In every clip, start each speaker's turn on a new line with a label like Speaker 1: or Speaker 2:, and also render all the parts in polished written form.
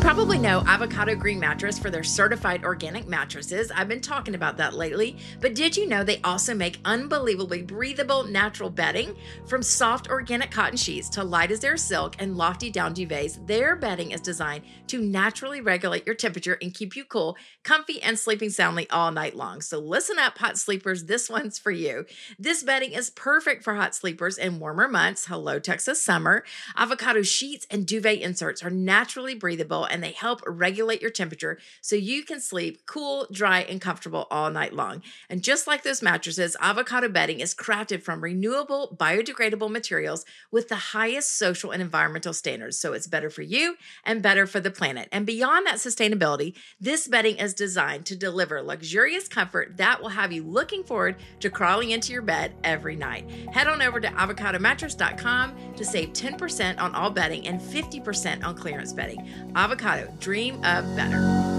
Speaker 1: Probably know Avocado Green Mattress for their certified organic mattresses. I've been talking about that lately. But did you know they also make unbelievably breathable natural bedding? From soft organic cotton sheets to light as air silk and lofty down duvets, their bedding is designed to naturally regulate your temperature and keep you cool, comfy, and sleeping soundly all night long. So listen up, hot sleepers. This one's for you. This bedding is perfect for hot sleepers in warmer months. Hello, Texas summer. Avocado sheets and duvet inserts are naturally breathable and they help regulate your temperature so you can sleep cool, dry, and comfortable all night long. And just like those mattresses, avocado bedding is crafted from renewable, biodegradable materials with the highest social and environmental standards. So it's better for you and better for the planet. And beyond that sustainability, this bedding is designed to deliver luxurious comfort that will have you looking forward to crawling into your bed every night. Head on over to avocadomattress.com to save 10% on all bedding and 50% on clearance bedding. Avocado, dream of better.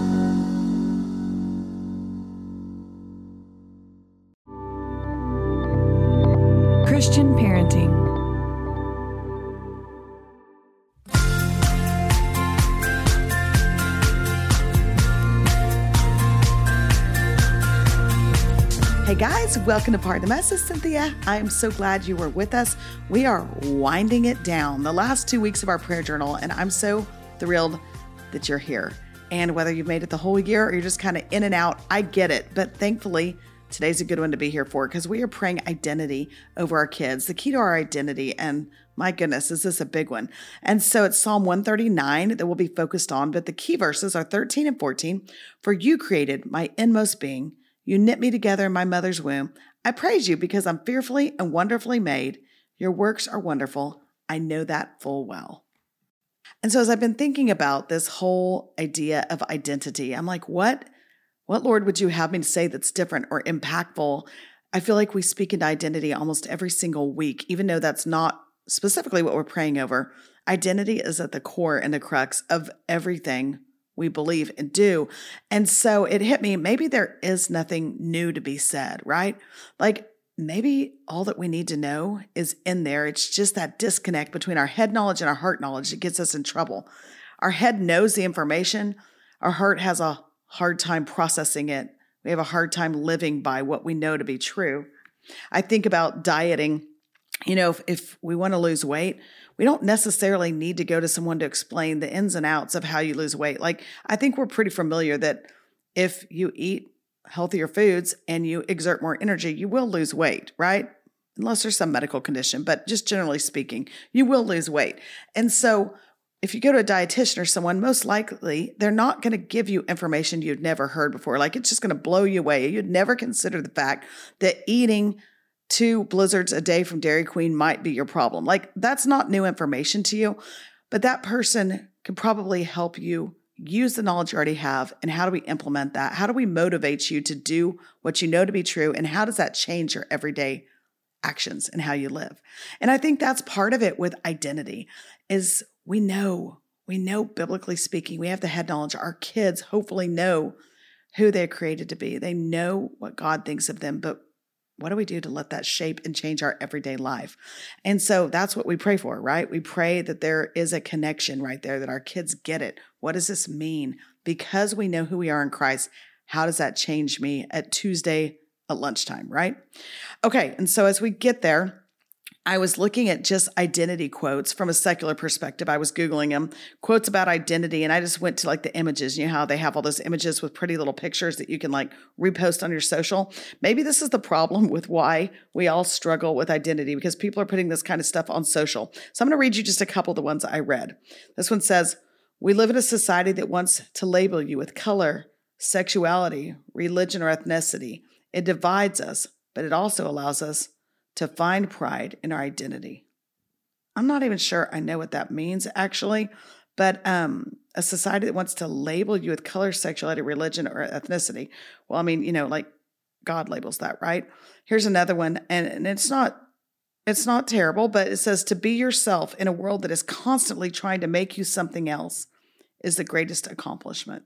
Speaker 2: Christian parenting.
Speaker 3: Hey guys, welcome to Part of the Mess. It's Cynthia. I am so glad you were with us. We are winding it down, the last 2 weeks of our prayer journal, and I'm so thrilled that you're here. And whether you've made it the whole year or you're just kind of in and out, I get it. But thankfully, today's a good one to be here for because we are praying identity over our kids, the key to our identity. And my goodness, is this a big one? And so it's Psalm 139 that we'll be focused on, but the key verses are 13 and 14. For you created my inmost being. You knit me together in my mother's womb. I praise you because I'm fearfully and wonderfully made. Your works are wonderful. I know that full well. And so as I've been thinking about this whole idea of identity, I'm like, what Lord would you have me to say that's different or impactful? I feel like we speak into identity almost every single week, even though that's not specifically what we're praying over. Identity is at the core and the crux of everything we believe and do. And so it hit me, maybe there is nothing new to be said, right? Like maybe all that we need to know is in there. It's just that disconnect between our head knowledge and our heart knowledge that gets us in trouble. Our head knows the information. Our heart has a hard time processing it. We have a hard time living by what we know to be true. I think about dieting. You know, if we want to lose weight, we don't necessarily need to go to someone to explain the ins and outs of how you lose weight. Like, I think we're pretty familiar that if you eat healthier foods and you exert more energy, you will lose weight, right? Unless there's some medical condition, but just generally speaking, you will lose weight. And so if you go to a dietitian or someone, most likely they're not going to give you information you've never heard before. Like, it's just going to blow you away. You'd never consider the fact that eating 2 blizzards a day from Dairy Queen might be your problem. Like, that's not new information to you, but that person can probably help you use the knowledge you already have. And how do we implement that? How do we motivate you to do what you know to be true? And how does that change your everyday actions and how you live? And I think that's part of it with identity is we know biblically speaking, we have the head knowledge. Our kids hopefully know who they're created to be. They know what God thinks of them, but what do we do to let that shape and change our everyday life? And so that's what we pray for, right? We pray that there is a connection right there, that our kids get it. What does this mean? Because we know who we are in Christ, how does that change me at Tuesday at lunchtime, right? Okay, and so as we get there, I was looking at just identity quotes from a secular perspective. I was Googling them, quotes about identity, and I just went to like the images. You know how they have all those images with pretty little pictures that you can like repost on your social? Maybe this is the problem with why we all struggle with identity, because people are putting this kind of stuff on social. So I'm going to read you just a couple of the ones I read. This one says, we live in a society that wants to label you with color, sexuality, religion, or ethnicity. It divides us, but it also allows us to find pride in our identity. I'm not even sure I know what that means actually, but a society that wants to label you with color, sexuality, religion, or ethnicity. Well, I mean, like God labels that, right? Here's another one, and it's not terrible, but it says to be yourself in a world that is constantly trying to make you something else is the greatest accomplishment.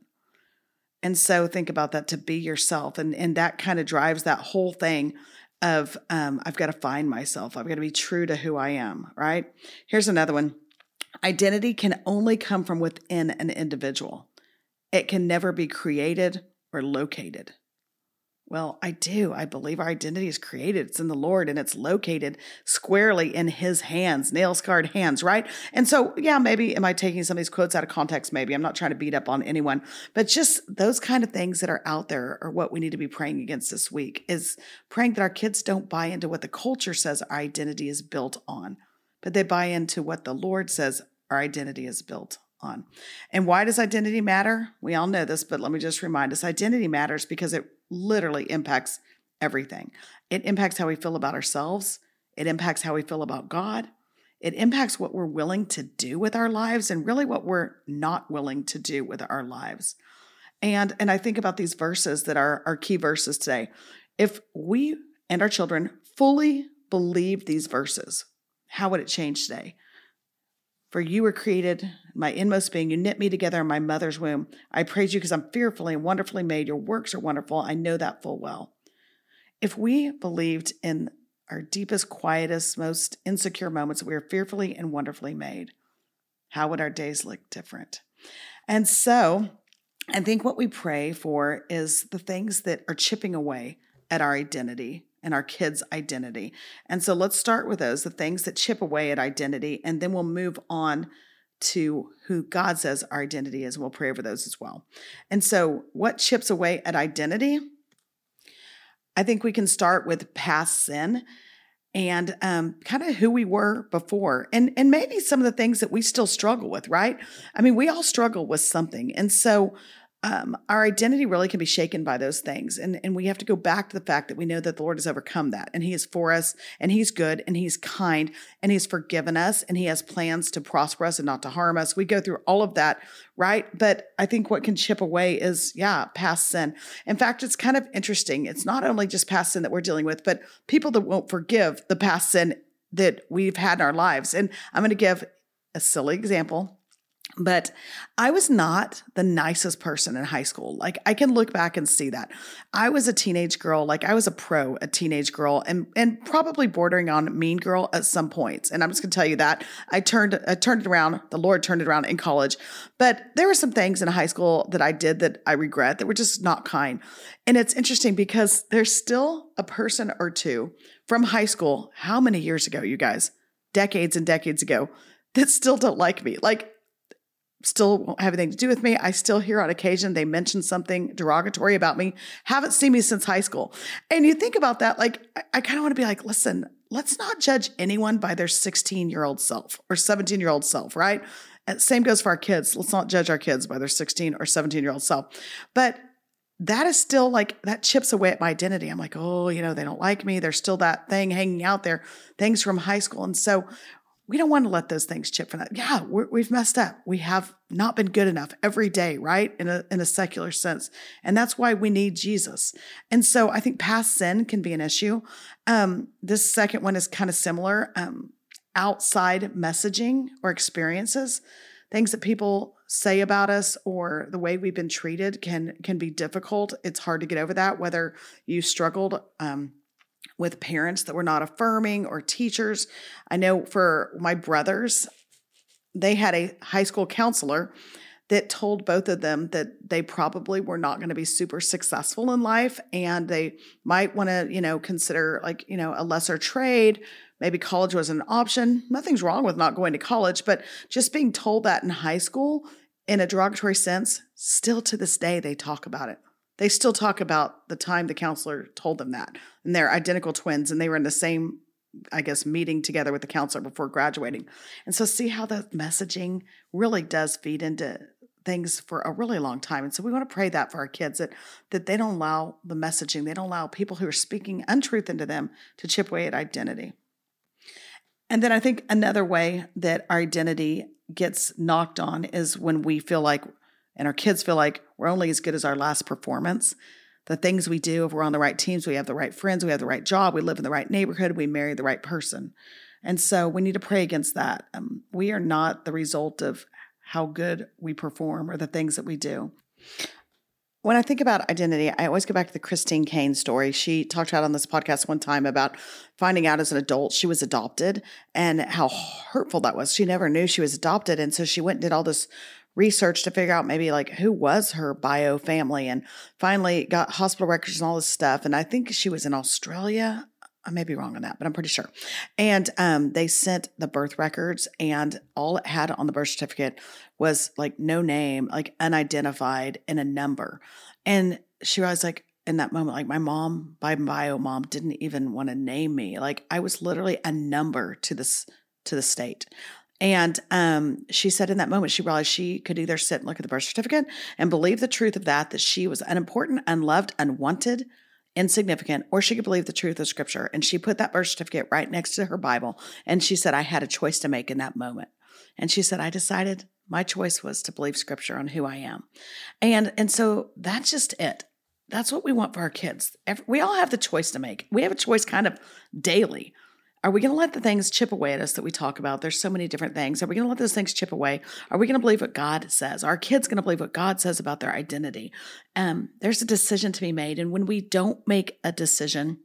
Speaker 3: And so think about that, to be yourself. And that kind of drives that whole thing of I've got to find myself. I've got to be true to who I am, right? Here's another one. Identity can only come from within an individual. It can never be created or located. Well, I do. I believe our identity is created. It's in the Lord and it's located squarely in his hands, nail-scarred hands, right? And so, yeah, maybe am I taking some of these quotes out of context? Maybe. I'm not trying to beat up on anyone, but just those kind of things that are out there are what we need to be praying against this week, is praying that our kids don't buy into what the culture says our identity is built on, but they buy into what the Lord says our identity is built on. And why does identity matter? We all know this, but let me just remind us, identity matters because it literally impacts everything. It impacts how we feel about ourselves. It impacts how we feel about God. It impacts what we're willing to do with our lives and really what we're not willing to do with our lives. And I think about these verses that are our key verses today. If we and our children fully believe these verses, how would it change today? For you were created, my inmost being. You knit me together in my mother's womb. I praise you because I'm fearfully and wonderfully made. Your works are wonderful. I know that full well. If we believed in our deepest, quietest, most insecure moments that we are fearfully and wonderfully made, how would our days look different? And so I think what we pray for is the things that are chipping away at our identity and our kids' identity. And so let's start with those, the things that chip away at identity, and then we'll move on to who God says our identity is, and we'll pray over those as well. And so what chips away at identity? I think we can start with past sin and kind of who we were before, and maybe some of the things that we still struggle with, right? I mean, we all struggle with something. And so our identity really can be shaken by those things. And we have to go back to the fact that we know that the Lord has overcome that, and he is for us, and he's good, and he's kind, and he's forgiven us, and he has plans to prosper us and not to harm us. We go through all of that, right? But I think what can chip away is, past sin. In fact, it's kind of interesting. It's not only just past sin that we're dealing with, but people that won't forgive the past sin that we've had in our lives. And I'm going to give a silly example. But I was not the nicest person in high school. Like, I can look back and see that. I was a teenage girl. Like, I was a teenage girl, and probably bordering on mean girl at some points. And I'm just going to tell you that I turned it around. The Lord turned it around in college. But there were some things in high school that I did that I regret, that were just not kind. And it's interesting because there's still a person or two from high school, how many years ago, you guys, decades and decades ago, that still don't like me. Like, still won't have anything to do with me. I still hear on occasion they mention something derogatory about me. Haven't seen me since high school. And you think about that, like, I kind of want to be like, listen, let's not judge anyone by their 16-year-old self or 17-year-old self, right? And same goes for our kids. Let's not judge our kids by their 16 or 17-year-old self. But that is still like, that chips away at my identity. I'm like, oh, they don't like me. There's still that thing hanging out there, things from high school. And so we don't want to let those things chip from that. Yeah, we've messed up. We have not been good enough every day, right? In a secular sense. And that's why we need Jesus. And so I think past sin can be an issue. This second one is kind of similar. Outside messaging or experiences, things that people say about us or the way we've been treated can be difficult. It's hard to get over that, whether you struggled with parents that were not affirming or teachers. I know for my brothers, they had a high school counselor that told both of them that they probably were not going to be super successful in life, and they might want to, consider a lesser trade. Maybe college was an option. Nothing's wrong with not going to college, but just being told that in high school in a derogatory sense, still to this day, they talk about it. They still talk about the time the counselor told them that. And they're identical twins, and they were in the same, meeting together with the counselor before graduating. And so see how the messaging really does feed into things for a really long time. And so we want to pray that for our kids, that they don't allow the messaging, they don't allow people who are speaking untruth into them to chip away at identity. And then I think another way that our identity gets knocked on is when we feel like, and our kids feel like, we're only as good as our last performance. The things we do, if we're on the right teams, we have the right friends, we have the right job, we live in the right neighborhood, we marry the right person. And so we need to pray against that. We are not the result of how good we perform or the things that we do. When I think about identity, I always go back to the Christine Kane story. She talked about on this podcast one time about finding out as an adult she was adopted and how hurtful that was. She never knew she was adopted. And so she went and did all this research to figure out maybe like who was her bio family, and finally got hospital records and all this stuff. And I think she was in Australia. I may be wrong on that, but I'm pretty sure. And they sent the birth records, and all it had on the birth certificate was like no name, like unidentified, and a number. And she was like, in that moment, like my mom, my bio mom, didn't even want to name me. Like I was literally a number to the state. And she said in that moment, she realized she could either sit and look at the birth certificate and believe the truth of that she was unimportant, unloved, unwanted, insignificant, or she could believe the truth of Scripture. And she put that birth certificate right next to her Bible. And she said, I had a choice to make in that moment. And she said, I decided my choice was to believe Scripture on who I am. And so that's just it. That's what we want for our kids. We all have the choice to make. We have a choice kind of daily. Are we going to let the things chip away at us that we talk about? There's so many different things. Are we going to let those things chip away? Are we going to believe what God says? Are our kids going to believe what God says about their identity? There's a decision to be made. And when we don't make the decision,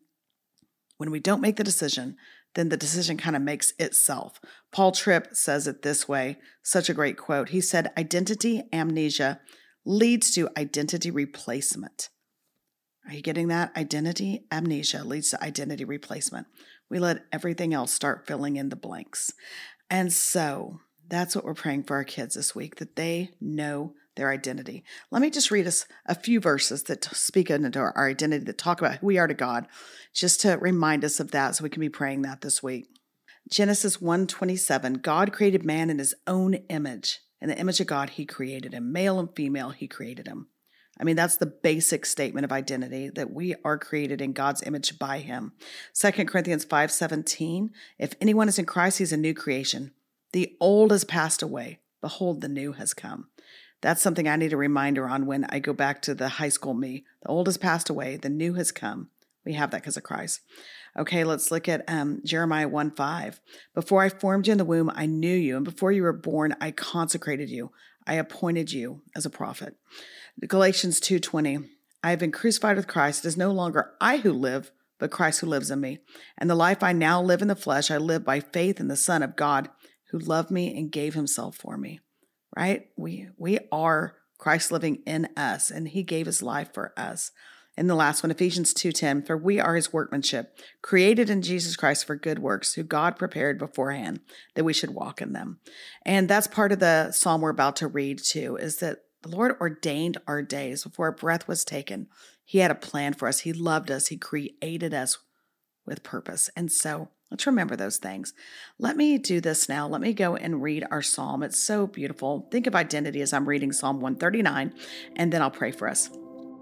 Speaker 3: then the decision kind of makes itself. Paul Tripp says it this way, such a great quote. He said, identity amnesia leads to identity replacement. Are you getting that? Identity amnesia leads to identity replacement. We let everything else start filling in the blanks. And so that's what we're praying for our kids this week, that they know their identity. Let me just read us a few verses that speak into our identity, that talk about who we are to God, just to remind us of that so we can be praying that this week. Genesis 1:27, God created man in his own image. In the image of God, he created him. Male and female, he created him. I mean, that's the basic statement of identity, that we are created in God's image by him. 2 Corinthians 5:17, if anyone is in Christ, he's a new creation. The old has passed away. Behold, the new has come. That's something I need a reminder on when I go back to the high school me. The old has passed away. The new has come. We have that because of Christ. Okay, let's look at Jeremiah 1:5. Before I formed you in the womb, I knew you. And before you were born, I consecrated you. I appointed you as a prophet. Galatians 2:20, I have been crucified with Christ. It is no longer I who live, but Christ who lives in me. And the life I now live in the flesh, I live by faith in the Son of God who loved me and gave himself for me. Right? We are Christ living in us, and he gave his life for us. And the last one, Ephesians 2:10, for we are his workmanship, created in Jesus Christ for good works, who God prepared beforehand that we should walk in them. And that's part of the psalm we're about to read too, is that the Lord ordained our days before our breath was taken. He had a plan for us. He loved us. He created us with purpose. And so let's remember those things. Let me do this now. Let me go and read our psalm. It's so beautiful. Think of identity as I'm reading Psalm 139, and then I'll pray for us.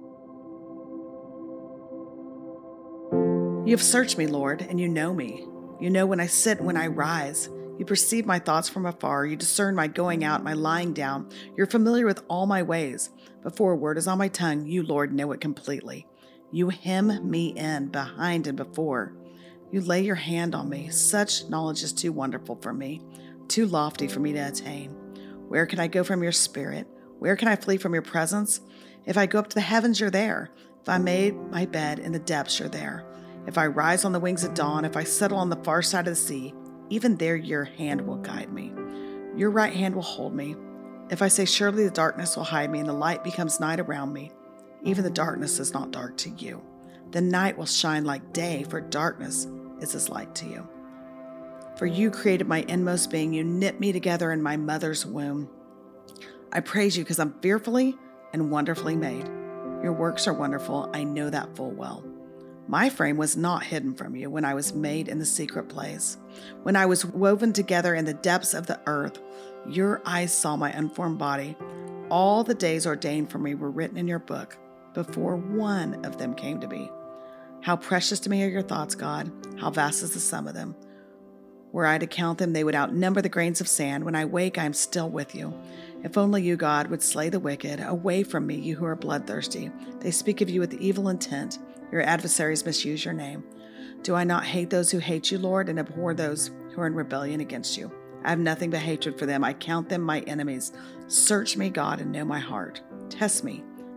Speaker 3: You have searched me, Lord, and you know me. You know when I sit and when I rise. You perceive my thoughts from afar. You discern my going out, my lying down. You're familiar with all my ways. Before a word is on my tongue, you, Lord, know it completely. You hem me in, behind and before. You lay your hand on me. Such knowledge is too wonderful for me, too lofty for me to attain. Where can I go from your spirit? Where can I flee from your presence? If I go up to the heavens, you're there. If I made my bed in the depths, you're there. If I rise on the wings of dawn, if I settle on the far side of the sea, even there your hand will guide me. Your right hand will hold me. If I say, surely the darkness will hide me and the light becomes night around me, even the darkness is not dark to you. The night will shine like day, for darkness is as light to you. For you created my inmost being. You knit me together in my mother's womb. I praise you because I'm fearfully and wonderfully made. Your works are wonderful. I know that full well. My frame was not hidden from you when I was made in the secret place. When I was woven together in the depths of the earth, your eyes saw my unformed body. All the days ordained for me were written in your book before one of them came to be. How precious to me are your thoughts, God. How vast is the sum of them. Were I to count them, they would outnumber the grains of sand. When I wake, I am still with you. If only you, God, would slay the wicked. Away from me, you who are bloodthirsty. They speak of you with evil intent. Your adversaries misuse your name. Do I not hate those who hate you, Lord, and abhor those who are in rebellion against you? I have nothing but hatred for them. I count them my enemies. Search me, God, and know my heart. Test me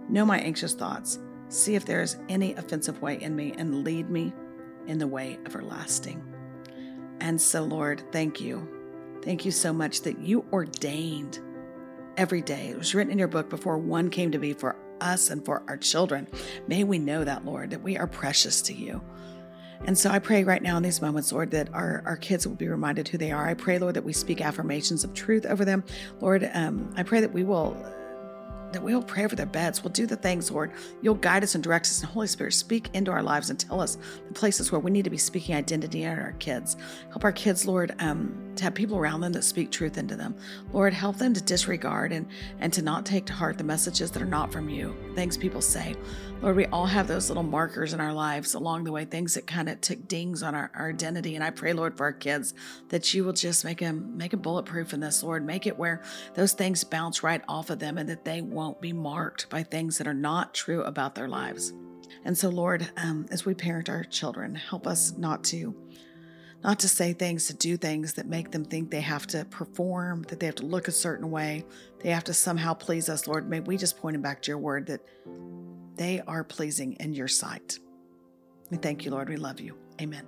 Speaker 3: Know my anxious thoughts. See if there is any offensive way in me, and lead me in the way everlasting. And so, Lord, thank you. Thank you so much that you ordained every day. It was written in your book before one came to be for us and for our children. May we know that, Lord, that we are precious to you. And so I pray right now in these moments, Lord, that our kids will be reminded who they are. I pray, Lord, that we speak affirmations of truth over them. Lord, I pray that we will pray over their beds. We'll do the things, Lord. You'll guide us and direct us. And Holy Spirit, speak into our lives and tell us the places where we need to be speaking identity in our kids. Help our kids, Lord, to have people around them that speak truth into them. Lord, help them to disregard and to not take to heart the messages that are not from you, things people say. Lord, we all have those little markers in our lives along the way, things that kind of tick dings on our identity. And I pray, Lord, for our kids that you will just make them bulletproof in this, Lord. Make it where those things bounce right off of them and that they won't be marked by things that are not true about their lives. And so, Lord, as we parent our children, help us not to say things, to do things that make them think they have to perform, that they have to look a certain way, they have to somehow please us, Lord. May we just point them back to your word that they are pleasing in your sight. We thank you, Lord. We love you. Amen.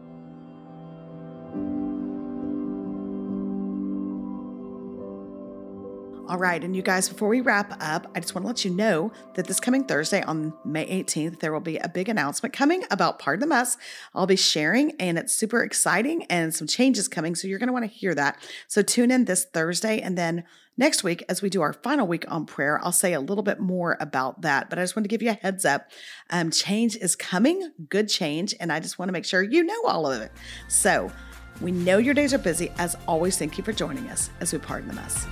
Speaker 3: All right, and you guys, before we wrap up, I just want to let you know that this coming Thursday on May 18th, there will be a big announcement coming about Pardon the Mess. I'll be sharing, and it's super exciting, and some changes coming, so you're going to want to hear that. So tune in this Thursday, and then next week, as we do our final week on prayer, I'll say a little bit more about that, but I just want to give you a heads up. Change is coming, good change, and I just want to make sure you know all of it. So we know your days are busy. As always, thank you for joining us as we pardon the mess.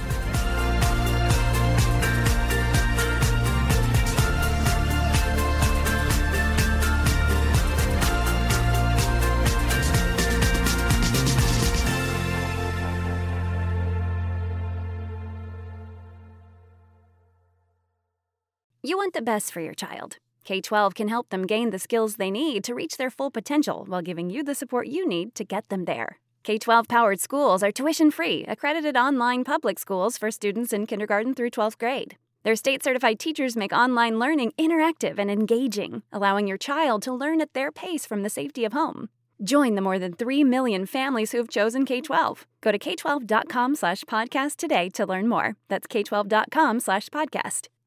Speaker 4: You want the best for your child. K-12 can help them gain the skills they need to reach their full potential while giving you the support you need to get them there. K-12-powered schools are tuition-free, accredited online public schools for students in kindergarten through 12th grade. Their state-certified teachers make online learning interactive and engaging, allowing your child to learn at their pace from the safety of home. Join the more than 3 million families who have chosen K-12. Go to k12.com/podcast today to learn more. That's k12.com/podcast.